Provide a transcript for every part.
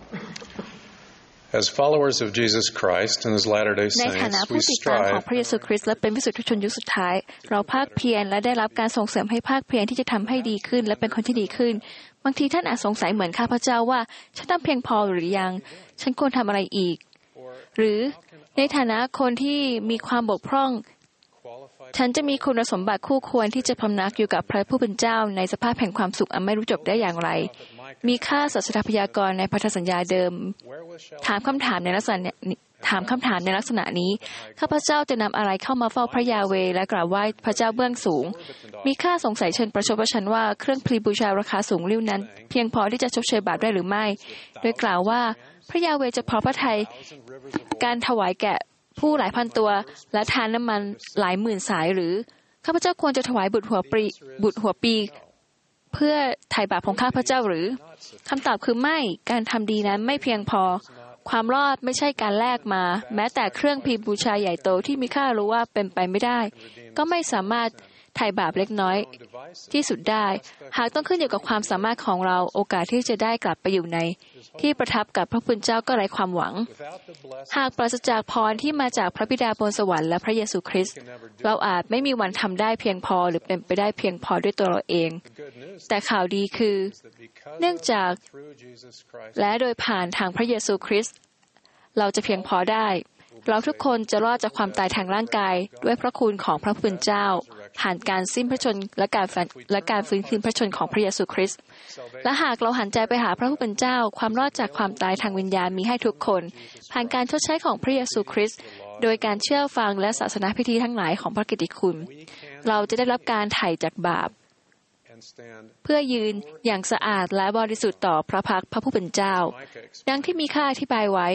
As followers of Jesus Christ and His Latter-day ในฐานะ Saints, ผู้ we ติดตามของ strive พระเยซูคริสต์และเป็นวิสุทธิชนยุคสุดท้ายเราภาคเพียรและได้รับการส่งเสริมให้ภาคเพียรที่จะทำให้ดีขึ้นและเป็นคนที่ดีขึ้นบางทีท่านอาจสงสัยเหมือนข้าพเจ้าว่าฉันทำเพียงพอหรือยังฉันควรทำอะไรอีกหรือในฐานะคนที่มีความบกพร่องฉันจะมีคุณสมบัติคู่ควรที่จะพำนักอยู่กับพระผู้เป็นเจ้าในสภาพแห่งความสุขอันไม่รู้จบได้อย่างไรมีค่าศาสนพยากรณ์ในพันธสัญญาเดิมถามคำถามในลักษณะนี้ข้าพเจ้าจะนำอะไรเข้ามาเฝ้าพระยาเวห์และกราบไหว้พระเจ้าเบื้องสูงมีค่าสงสัยเชิญประชดประชันว่าเครื่องพลีบูชาราคาสูงลิ่วนั้นเพียงพอที่จะชดเชยบาปได้หรือไม่โดยกล่าวว่าพระยาเวห์จะพอพระทัยการถวายแกะผู้หลายพันตัวและทานน้ำมันหลายหมื่นสายหรือข้าพเจ้าควรจะถวายบุตรหัวปีเพื่อไถ่บาปของข้าพเจ้าหรือคำตอบคือไม่การทำดีนั้นไม่เพียงพอความรอดไม่ใช่การแลกมาแม้แต่เครื่องพิมพ์บูชาใหญ่โตที่มีค่ารู้ว่าเป็นไปไม่ได้ก็ไม่สามารถไถ่บาปเล็กน้อยที่สุดได้หากต้องขึ้นอยู่กับความสามารถของเราโอกาสที่จะได้กลับไปอยู่ในที่ประทับกับพระผู้เป็นเจ้าก็ไร้ความหวังหากปราศจากพรที่มาจากพระบิดาบนสวรรค์และพระเยซูคริสต์เราอาจไม่มีวันทำได้เพียงพอหรือเป็นไปได้เพียงพอด้วยตัวเราเองแต่ข่าวดีคือเนื่องจากและโดยผ่านทางพระเยซูคริสต์เราจะเพียงพอได้เราทุกคนจะรอดจากความตายทางร่างกายด้วยพระคุณของพระผู้เป็นเจ้าผ่านการสิ้นพระชนม์และการฟื้นคืนพระชนม์ของพระเยซูคริสต์และหากเราหันใจไปหาพระผู้เป็นเจ้าความรอดจากความตายทางวิญญาณมีให้ทุกคนผ่านการชดใช้ของพระเยซูคริสต์โดยการเชื่อฟังและศาสนาพิธีทั้งหลายของพระกิตติคุณเราจะได้รับการไถ่จากบาปเพื่อยืนอย่างสะอาดและบริสุทธิ์ต่อพระพักพระผู้เป็นเจ้าดังที่มีข้าอธิบายไว้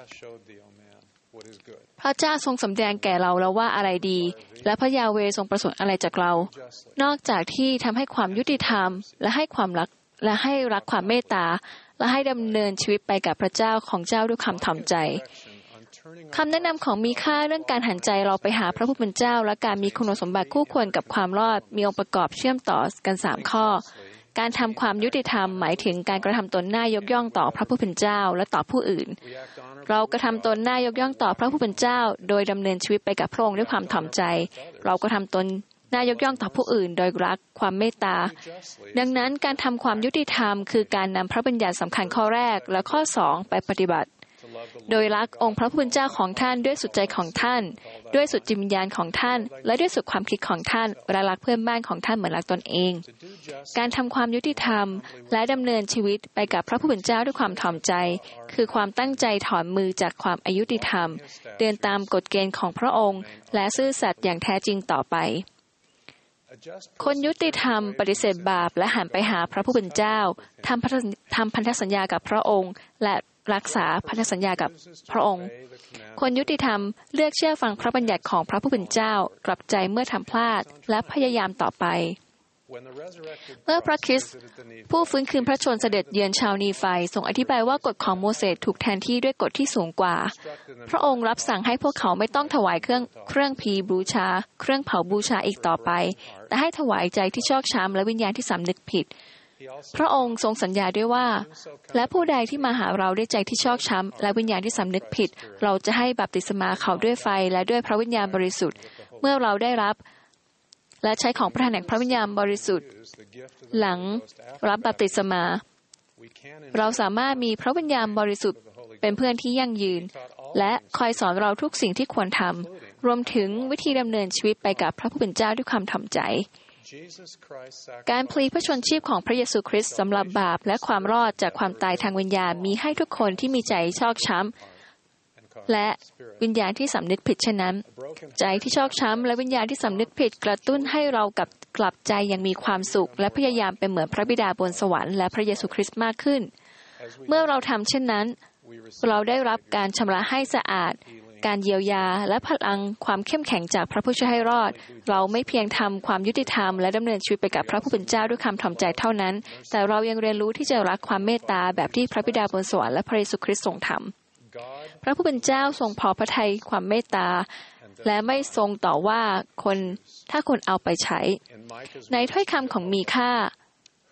พระเจ้าทรงสำแดงแก่เราแล้วว่าอะไรดีและพระยาเวห์ทรงประสงค์อะไรจากเรานอกจากที่ทำให้ความยุติธรรมและให้ความรักและให้รักความเมตตาและให้ดำเนินชีวิตไปกับพระเจ้าของเจ้าด้วยความถ่อมใจคำแนะนำของมีค่าเรื่องการหันใจเราไปหาพระผู้เป็นเจ้าและการมีคุณสมบัติคู่ควรกับความรอดมีองค์ประกอบเชื่อมต่อกัน3ข้อการทำความยุติธรรมหมายถึงการกระทำตนน่ายกย่องต่อพระผู้เป็นเจ้าและต่อผู้อื่นเรากระทำตนน่ายกย่องต่อพระผู้เป็นเจ้าโดยดำเนินชีวิตไปกับพระองค์ด้วยความถ่อมใจเราก็ทำตนน่ายกย่องต่อผู้อื่นโดยรักความเมตตาดังนั้นการทำความยุติธรรมคือการนำพระบัญญัติสำคัญข้อแรกและข้อ2ไปปฏิบัติโดยรักองค์พระผู้เป็นเจ้าของท่านด้วยสุดใจของท่านด้วยสุดจิตวิญญาณของท่านและด้วยสุดความคิดของท่านและรักเพื่อนบ้านของท่านเหมือนรักตนเองการทำความยุติธรรมและดำเนินชีวิตไปกับพระผู้เป็นเจ้าด้วยความถ่อมใจคือความตั้งใจถอนมือจากความอายุติธรรมเดินตามกฎเกณฑ์ของพระองค์และซื่อสัตย์อย่างแท้จริงต่อไปคนยุติธรรมปฏิเสธบาปและหันไปหาพระผู้เป็นเจ้าทำพันธสัญญากับพระองค์และรักษาพันธสัญญากับพระองค์คนยุติธรรมเลือกเชื่อฟังพระบัญญัติของพระผู้เป็นเจ้ากลับใจเมื่อทำพลาดและพยายามต่อไปเมื่อพระคริสต์ผู้ฟื้นคืนพระชนม์เสด็จเยือนชาวนีไฟทรงอธิบายว่ากฎของโมเสสถูกแทนที่ด้วยกฎที่สูงกว่าพระองค์รับสั่งให้พวกเขาไม่ต้องถวายเครื่องพีบูชาเครื่องเผาบูชาอีกต่อไปแต่ให้ถวายใจที่ชอกช้ำและวิญญาณที่สำนึกผิดพระองค์ทรงสัญญาด้วยว่าและผู้ใดที่มาหาเราด้วยใจที่ชอกช้ำและวิญญาณที่สำนึกผิดเราจะให้บัพติศมาเขาด้วยไฟและด้วยพระวิญญาณบริสุทธิ์เมื่อเราได้รับและใช้ของประทานแห่งพระวิญญาณบริสุทธิ์หลังรับบัพติศมาเราสามารถมีพระวิญญาณบริสุทธิ์เป็นเพื่อนที่ยั่งยืนและคอยสอนเราทุกสิ่งที่ควรทำรวมถึงวิธีดำเนินชีวิตไปกับพระผู้เป็นเจ้าด้วยความถ่อมใจการพลีพระชนชีพของพระเยซูคริสต์สำหรับบาปและความรอดจากความตายทางวิญญาณมีให้ทุกคนที่มีใจชอกช้ำและวิญญาณที่สำนึกผิดเช่นนั้นใจที่ชอกช้ำและวิญญาณที่สำนึกผิดกระตุ้นให้เรากลับใจอย่างมีความสุขและพยายามเป็นเหมือนพระบิดาบนสวรรค์และพระเยซูคริสต์มากขึ้นเมื่อเราทำเช่นนั้นเราได้รับการชำระให้สะอาดการเยียวยาและพลังความเข้มแข็งจากพระผู้ช่วยให้รอดเราไม่เพียงทำความยุติธรรมและดำเนินชีวิตไปกับพระผู้เป็นเจ้าด้วยความถ่อมใจเท่านั้นแต่เรายังเรียนรู้ที่จะรักความเมตตาแบบที่พระบิดาบนสวรรค์และพระเยซูคริสต์ทรงทำพระผู้เป็นเจ้าทรงพอพระทัยความเมตตาและไม่ทรงต่อว่าคนถ้าคนเอาไปใช้ในถ้อยคำของมีค่า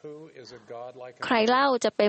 ใครเล่าจะเป็น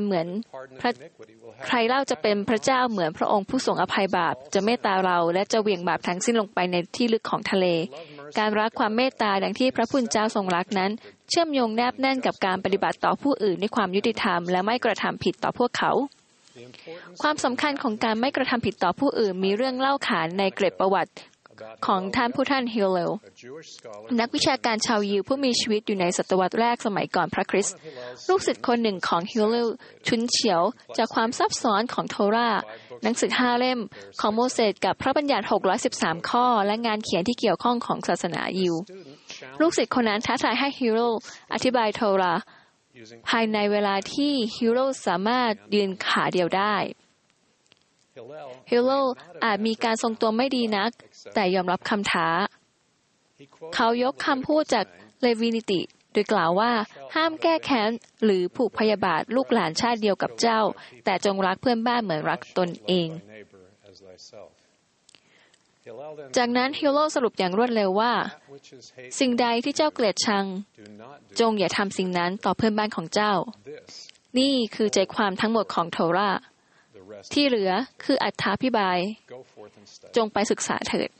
พระเจ้าเหมือนพระองค์ผู้ทรงอภัยบาปจะเมตตาเราและจะเหวี่ยงบาปทั้งสิ้นลงไปในที่ลึกของทะเลการรักความเมตตาดังที่พระผู้เป็นเจ้าทรงรักนั้นเชื่อมโยงแนบแน่นกับการปฏิบัติต่อผู้อื่นด้วยความยุติธรรมและไม่กระทำผิดต่อพวกเขาความสำคัญของการไม่กระทำผิดต่อผู้อื่นมีเรื่องเล่าขานในเกร็ดประวัติของท่านผู้ท่านฮิลเลลนักวิชาการชาวยิวผู้มีชีวิตอยู่ในศตวรรษแรกสมัยก่อนพระคริสต์ลูกศิษย์คนหนึ่งของฮิลเลลชุนเฉียวจากความซับซ้อนของโทราหนังสือ5 เล่มของโมเสสกับพระบัญญัติ613ข้อและงานเขียนที่เกี่ยวข้องของศาสนายิวลูกศิษย์คนนั้นท้าทายให้ฮิลเลลอธิบายโทราภายในเวลาที่ฮิลเลลสามารถยืนขาเดียวได้ฮิลเลลอาจมีการทรงตัวไม่ดีนักแต่ยอมรับคำท้าเขายกคำพูดจากเลวีนิติโดยกล่าวว่าห้ามแก้แค้นหรือผูกพยาบาทลูกหลานชาติเดียวกับเจ้าแต่จงรักเพื่อนบ้านเหมือนรักตนเองจากนั้นฮิลเลลสรุปอย่างรวดเร็วว่าสิ่งใดที่เจ้าเกลียดชังจงอย่าทำสิ่งนั้นต่อเพื่อนบ้านของเจ้านี่คือใจความทั้งหมดของโทราที่เหลือคืออรรถาภิบายจงไปศึกษาเถิด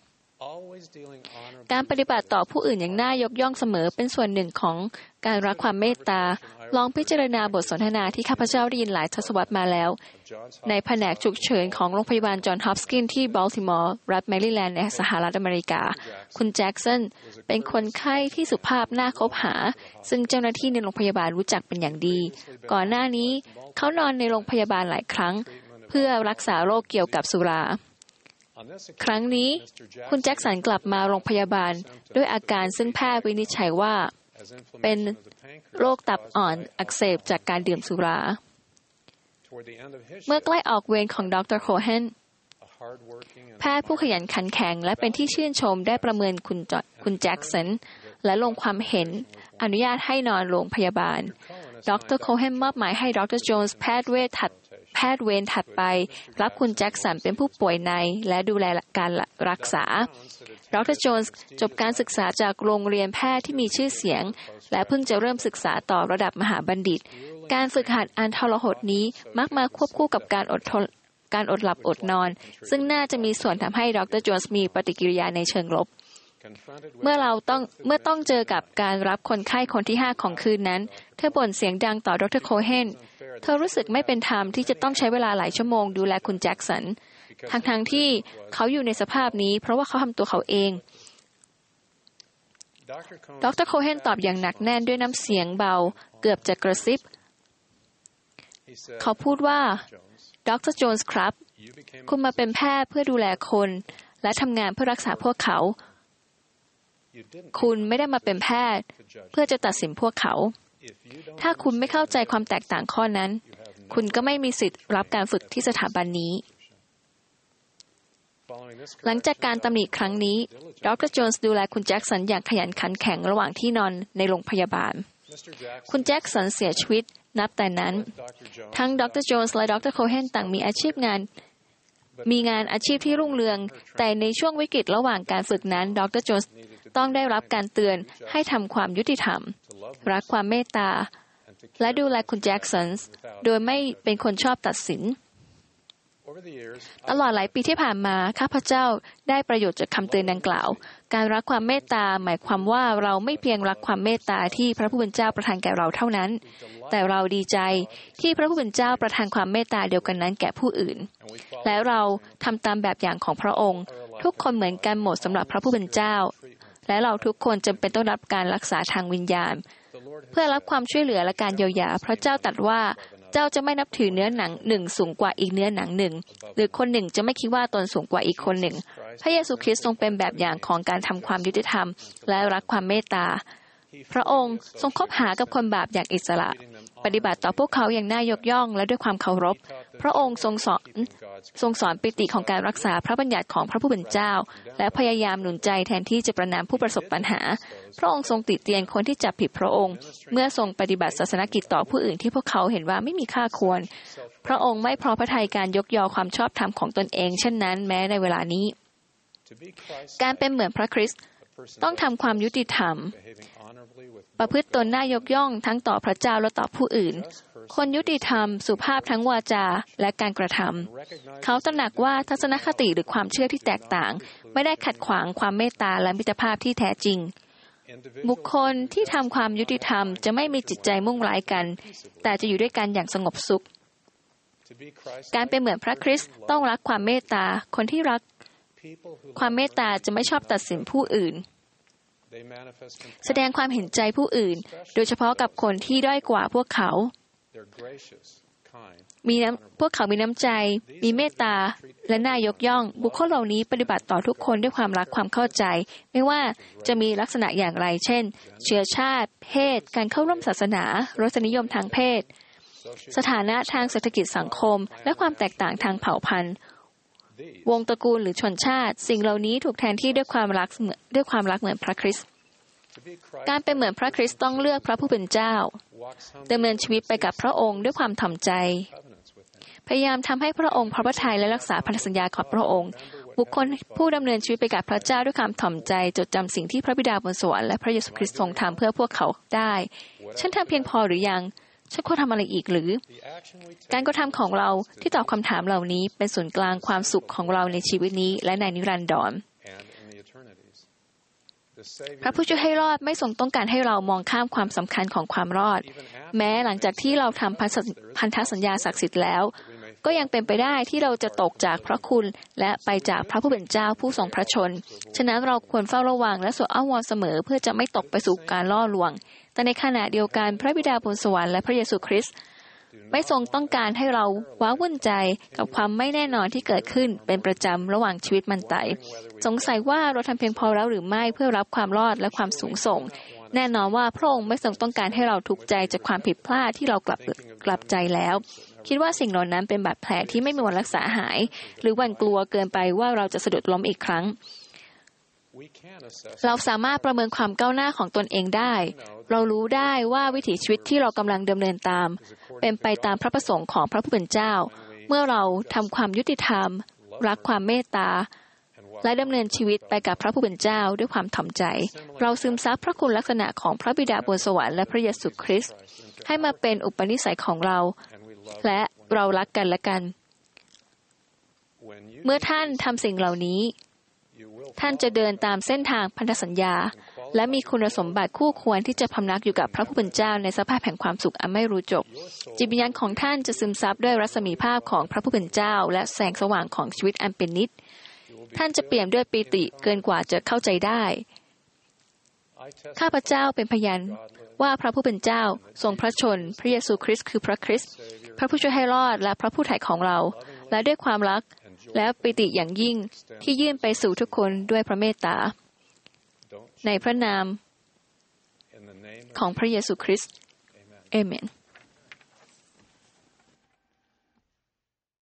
การปฏิบัติต่อผู้อื่นอย่างน่ายกย่องเสมอเป็นส่วนหนึ่งของการรักความเมตตาลองพิจารณาบทสนทนาที่ข้าพเจ้าได้ยินหลายทศวรรษมาแล้วในแผนกฉุกเฉินของโรงพยาบาลจอห์นฮอปกินส์ที่บัลติมอร์รัฐแมริแลนด์ในสหรัฐอเมริกาคุณแจ็คสันเป็นคนไข้ที่สุภาพน่าคบหาซึ่งเจ้าหน้าที่ในโรงพยาบาลรู้จักเป็นอย่างดีก่อนหน้านี้เขานอนในโรงพยาบาลหลายครั้งเพื่อรักษาโรคเกี่ยวกับสุราครั้งนี้คุณแจ็คสันกลับมาโรงพยาบาลด้วยอาการซึ่งแพทย์วินิจฉัยว่าเป็นโรคตับอ่อนอักเสบจากการดื่มสุราเมื่อใกล้ออกเวรของดร.โคเฮนแพทย์ผู้ขยันขันแข็งและเป็นที่ชื่นชมได้ประเมินคุณแจ็คสันและลงความเห็นอนุญาตให้นอนโรงพยาบาลดร.โคเฮนมอบหมายให้ดร.โจนส์แพทย์เวรถัดไปรับคุณแจ็คสันเป็นผู้ป่วยในและดูแลการรักษาดร.โจนส์จบการศึกษาจากโรงเรียนแพทย์ที่มีชื่อเสียงและเพิ่งจะเริ่มศึกษาต่อระดับมหาบัณฑิตการฝึกหัดอันทรหดนี้มักมาควบคู่กับการอดหลับอดนอนซึ่งน่าจะมีส่วนทำให้ดร.โจนส์มีปฏิกิริยาในเชิงลบเมื่อต้องเจอกับการรับคนไข้คนที่5ของคืนนั้นเธอบ่นเสียงดังต่อดร.โคเฮนเธอรู้สึกไม่เป็นธรรมที่จะต้องใช้เวลาหลายชั่วโมงดูแลคุณแจ็คสันทั้งที่เขาอยู่ในสภาพนี้เพราะว่าเขาทำตัวเขาเองดร.โคเฮนตอบอย่างหนักแน่นด้วยน้ำเสียงเบาเกือบจะกระซิบเขาพูดว่าดร.โจนส์ครับคุณมาเป็นแพทย์เพื่อดูแลคนและทำงานเพื่อรักษาพวกเขาคุณไม่ได้มาเป็นแพทย์เพื่อจะตัดสินพวกเขาถ้าคุณไม่เข้าใจความแตกต่างข้อนั้นคุณก็ไม่มีสิทธิ์รับการฝึกที่สถาบันนี้หลังจากการตำหนิครั้งนี้ดร.โจนส์ดูแลคุณแจ็คสันอย่างขยันขันแข็งระหว่างที่นอนในโรงพยาบาลคุณแจ็คสันเสียชีวิตนับแต่นั้นทั้งดร.โจนส์และดร.โคเฮนต่างมีงานอาชีพที่รุ่งเรืองแต่ในช่วงวิกฤตระหว่างการฝึกนั้นดร.โจนส์ต้องได้รับการเตือนให้ทำความยุติธรรมรักความเมตตาและดูแลคุณแจ็คสันโดยไม่เป็นคนชอบตัดสินตลอดหลายปีที่ผ่านมาข้าพเจ้าได้ประโยชน์จากคำเตือนดังกล่าวการรักความเมตตาหมายความว่าเราไม่เพียงรักความเมตตาที่พระผู้เป็นเจ้าประทานแก่เราเท่านั้นแต่เราดีใจที่พระผู้เป็นเจ้าประทานความเมตตาเดียวกันนั้นแก่ผู้อื่นและเราทำตามแบบอย่างของพระองค์ทุกคนเหมือนกันหมดสำหรับพระผู้เป็นเจ้าและเราทุกคนจำเป็นต้องรับการรักษาทางวิญญาณเพื่อรับความช่วยเหลือและการเยียวยาพระเจ้าตรัสว่าเจ้าจะไม่นับถือเนื้อหนังหนึ่งสูงกว่าอีกเนื้อหนังหนึ่งหรือคนหนึ่งจะไม่คิดว่าตนสูงกว่าอีกคนหนึ่งพระเยซูคริสต์ทรงเป็นแบบอย่างของการทำความยุติธรรมและรักความเมตตาพระองค์ทรงคบหากับคนบาปอย่างอิสระปฏิบัติต่อพวกเขาอย่างน่ายกย่องและด้วยความเคารพพระองค์ทรงสอนปิติของการรักษาพระบัญญัติของพระผู้เป็นเจ้าและพยายามหนุนใจแทนที่จะประณามผู้ประสบปัญหาพระองค์ทรงติเตียนคนที่จับผิดพระองค์เมื่อทรงปฏิบัติศาสนกิจต่อผู้อื่นที่พวกเขาเห็นว่าไม่มีค่าควรพระองค์ไม่พอพระทัยการยกยอความชอบธรรมของตนเองเช่นนั้นแม้ในเวลานี้การเป็นเหมือนพระคริสต์ต้องทำความยุติธรรมประพฤติตนน่ายกย่องทั้งต่อพระเจ้าและต่อผู้อื่นคนยุติธรรมสุภาพทั้งวาจาและการกระทำเขาตระหนักว่าทัศนคติหรือความเชื่อที่แตกต่างไม่ได้ขัดขวางความเมตตาและมิตรภาพที่แท้จริงบุคคลที่ทำความยุติธรรมจะไม่มีจิตใจมุ่งร้ายกันแต่จะอยู่ด้วยกันอย่างสงบสุขการเป็นเหมือนพระคริสต์ต้องรักความเมตตาคนที่รักความเมตตาจะไม่ชอบตัดสินผู้อื่นแสดงความเห็นใจผู้อื่นโดยเฉพาะกับคนที่ด้อยกว่าพวกเขาพวกเขามีน้ำใจมีเมตตาและน่ายกย่องบุคคลเหล่านี้ปฏิบัติต่อทุกคนด้วยความรักความเข้าใจไม่ว่าจะมีลักษณะอย่างไรเช่นเชื้อชาติเพศการเข้าร่วมศาสนารสนิยมทางเพศสถานะทางเศรษฐกิจสังคมและความแตกต่างทางเผ่าพันธุ์วงตระกูลหรือชนชาติสิ่งเหล่านี้ถูกแทนที่ด้วยความรักเหมือนพระคริสต์การเป็นเหมือนพระคริสต์ต้องเลือกพระผู้เป็นเจ้าดำเนินชีวิตไปกับพระองค์ด้วยความถ่อมใจพยายามทำให้พระองค์พอพระทัยและรักษาพันธสัญญาของพระองค์บุคคลผู้ดำเนินชีวิตไปกับพระเจ้าด้วยความถ่อมใจจดจำสิ่งที่พระบิดาบนสวรรค์และพระเยซูคริสต์ทรงทำเพื่อพวกเขาได้ฉันทำเพียงพอหรือยังฉันควรทำอะไรอีกหรือการกระทำของเราที่ตอบคำถามเหล่านี้เป็นศูนย์กลางความสุขของเราในชีวิตนี้และในนิรันดรพระผู้ช่วยให้รอดไม่ทรงต้องการให้เรามองข้ามความสำคัญของความรอดแม้หลังจากที่เราทำพันธสัญญาศักดิ์สิทธิ์แล้วก็ยังเป็นไปได้ที่เราจะตกจากพระคุณและไปจากพระผู้เป็นเจ้าผู้ทรงพระชนฉะนั้นเราควรเฝ้าระวังและสวดอ้อนวอนเสมอเพื่อจะไม่ตกไปสู่การล่อลวงแต่ในขณะเดียวกันพระบิดาบนสวรรค์และพระเยซูคริสต์ไม่ทรงต้องการให้เราว้าวุ่นใจกับความไม่แน่นอนที่เกิดขึ้นเป็นประจำระหว่างชีวิตมันไต่สงสัยว่าเราทำเพียงพอแล้วหรือไม่เพื่อรับความรอดและความสูงส่งแน่นอนว่าพระองค์ไม่ทรงต้องการให้เราทุกข์ใจจากความผิดพลาดที่เรากลับใจแล้วคิดว่าสิ่งเหล่านั้นเป็นบาดแผลที่ไม่มีวันรักษาหายหรือหวั่นกลัวเกินไปว่าเราจะสะดุดล้มอีกครั้งเราสามารถประเมินความก้าวหน้าของตนเองได้เรารู้ได้ว่าวิถีชีวิตที่เรากำลังดำเนินตามเป็นไปตามพระประสงค์ของพระผู้เป็นเจ้าเมื่อเราทำความยุติธรรมรักความเมตตาและดำเนินชีวิตไปกับพระผู้เป็นเจ้าด้วยความถ่อมใจเราซึมซับพระคุณลักษณะของพระบิดาบนสวรรค์และพระเยซูคริสต์ให้มาเป็นอุปนิสัยของเราและเรารักกันและกันเมื่อท่านทำสิ่งเหล่านี้ท่านจะเดินตามเส้นทางพันธสัญญาและมีคุณสมบัติคู่ควรที่จะพำนักอยู่กับพระผู้เป็นเจ้าในสภาพแห่งความสุขอันไม่รู้จบจิตวิญญาณของท่านจะซึมซับด้วยรัศมีภาพของพระผู้เป็นเจ้าและแสงสว่างของชีวิตอันเป็นนิจท่านจะเปี่ยมด้วยปีติเกินกว่าจะเข้าใจได้ข้าพเจ้าเป็นพยานว่าพระผู้เป็นเจ้าทรงพระชนพระเยซูคริสต์คือพระคริสต์พระผู้ช่วยให้รอดและพระผู้ไถ่ของเราและด้วยความรักและปิติอย่างยิ่งที่ยื่นไปสู่ทุกคนด้วยพระเมตตาในพระนามของพระเยซูคริสต์อาเมน